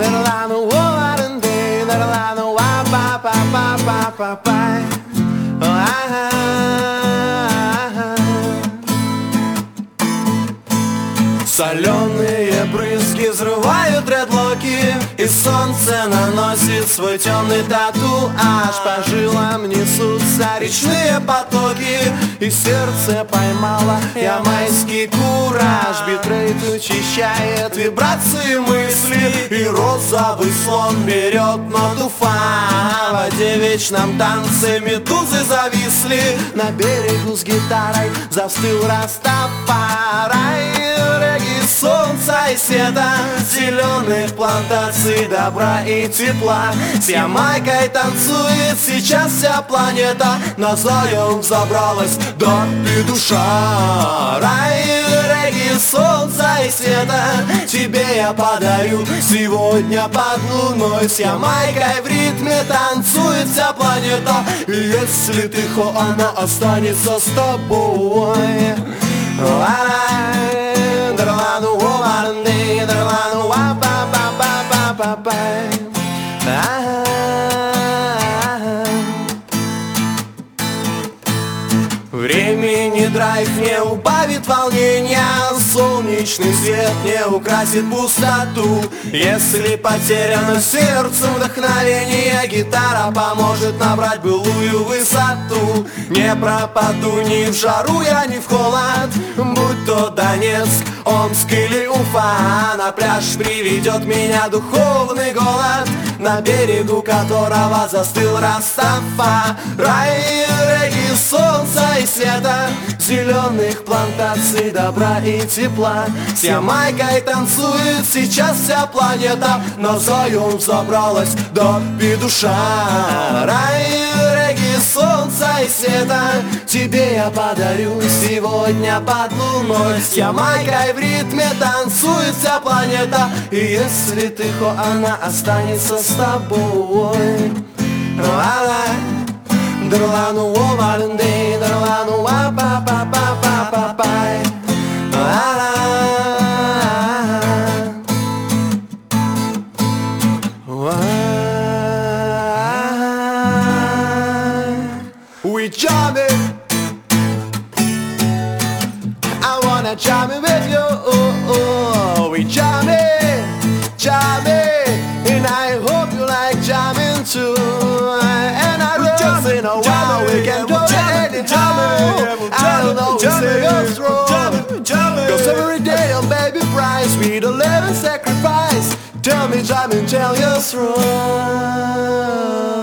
Соленые брызги взрывают дредлоки, и солнце наносит свой темный татуаж. По жилам несутся речные потоки, и сердце поймало ямайский кураж. Битрейт учащает вибрации мысли, и розовый слон берет ноту фа. В воде вечном танце медузы зависли, на берегу с гитарой застыл Растафарай. Солнца и света, зеленых плантаций, добра и тепла. С Ямайкой танцует сейчас вся планета, на заем забралась до петуша. Рай, регги, солнца и света, тебе я подарю сегодня под луной. С Ямайкой в ритме танцует вся планета, и если ты она останется с тобой. Времени драйв не убавит волнения, солнечный свет не украсит пустоту. Если потеряно сердцем вдохновение, гитара поможет набрать былую высоту. Не пропаду ни в жару я, ни в холод, будь то Донецк, Омск или Уфа. На пляж приведет меня духовный голод, на берегу которого застыл Растафарай. Регги, солнца и света, зеленых плантаций, добра и тепла. С Ямайкой танцует сейчас вся планета, на заем забралась до петуша. Рай, регги, солнца и света, тебе я подарю сегодня под луной. С Ямайкой в ритме танцует вся планета, и если ты она останется с тобой. Дарлану овалендей, дарлану па-па-па-па-па-пай. We jamming, I wanna jam it with you. We jamming, jamming, and I hope you like jamming too. And I just in a while we can do it anytime. I don't know who's us through, cause every day on baby price we the living sacrifice. Tell me jamming, tell you through.